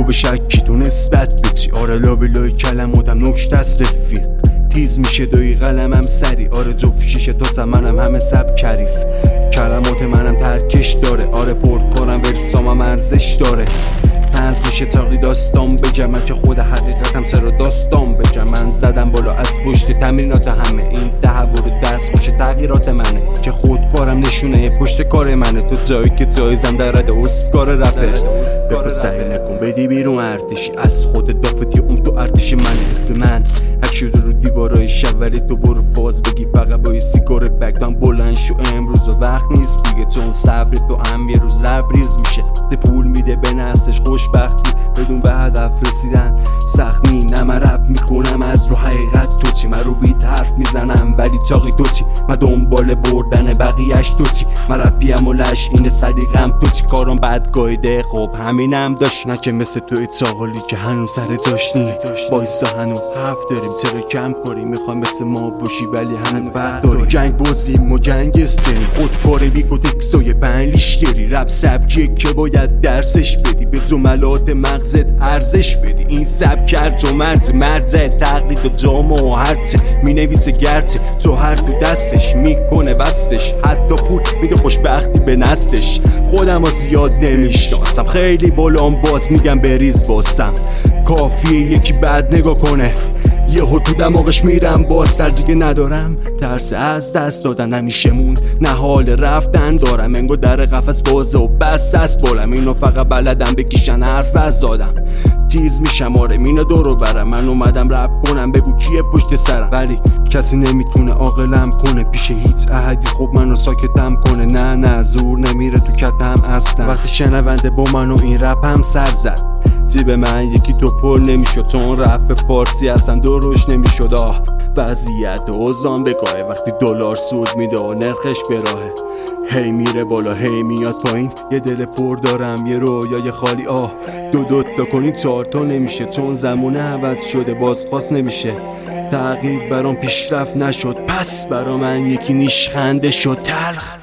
به شکی تو نسبت به چی؟ آره لابلای کلماتم نکته است رفیق، تیز میشه دوی قلمم سری. آره جفت شیشه تا منم همه سب کریف، کلمات منم ترکش داره. آره پرکارم ورسامم ارزش داره. تنز میشه تاقی داستان بگم، من که خود حقیقتم چرا داستان بگم. من زدم بالا از پشت تمرینات همه، این تحول دست خوش تغییرات منه. که خودکارم نشونه پشت کار منه، تو جایی که جایزم در رد اسکار رفه. بپا سعی نکن بدی بیرون ارتشی، از خود دافتی اون تو ارتش منه. اسم من حک شده رو دیوارای شب، ولی تو برو فاز بگی فقط با یه سیگار بگدان بلند شو. امروز وقت نیست دیگه، چون صبر تو هم یه روز لبریز میشه. ده پول میده به نستش خوشبختی، بدون به هدف رسیدن سخت نی. نه من رپ میکنم از رو حقیقت، تو چی؟ من رو بیت حرف میزنم ولی چاقی تو چی؟ من دنبال بردن بقیهش، تو چی؟ من رپیم و لش اینه سلیقم، تو چی؟ کارم بد گایده خب همینم داشت. نه که مثل توی چاقالی که هنوز سر داشتی بایستا هنوز حرف داریم. چرا کم کاری میخوای مثل ما باشی ولی هنوز وقت داری؟ جنگ بازیم و جنگ استیم، خودکاره بیگ و دکسای پنلیشگری. رپ سبکیه که باید درسش بدی، به جملات مغزت ارزش بدی. این سبک هرج و مرزه تقلید و جامعه و هرچه مینویسه گرچه جوهر تو دستش میکنه وصفش. حتی پول میده خوشبختی به نستش. خودم ها زیاد نمیشناسم، خیلی بالام باز میگم بریز باسم. کافیه یکی بد نگاه کنه یهو تو دماغش میرم، باز سر دیگه ندارم. ترس از دست دادن همیشه موند، نه حال رفتن دارم. انگار در قفس بازه و بس از بالم، اینو فقط بلدم بکشن حرف از دادم. تیز میشم آره مینو دورو برم، من اومدم رپ کنم بگو کیه پشت سرم. ولی کسی نمیتونه عاقلم کنه پیش هیچ احدی، خب منو ساکتم کنه. نه زور نمیره تو کتم اصلا، وقتی شنونده با منو این رپ هم سر زد. جیب من یکی تو پل نمیشد، چون رپ فارسی اصلا دروش نمیشد. وضعیت اوزان بگاهه وقتی دلار سود میده و نرخش به راهه. هی میره بالا هی میاد پایین، یه دل پر دارم یه رویای خالی. دو تا کنی 4 تا نمیشه، چون زمونه عوض شده بازخواست نمیشه. تغییر برام پیشرفت نشد، پس برا من یکی نیش خنده شد تلخ.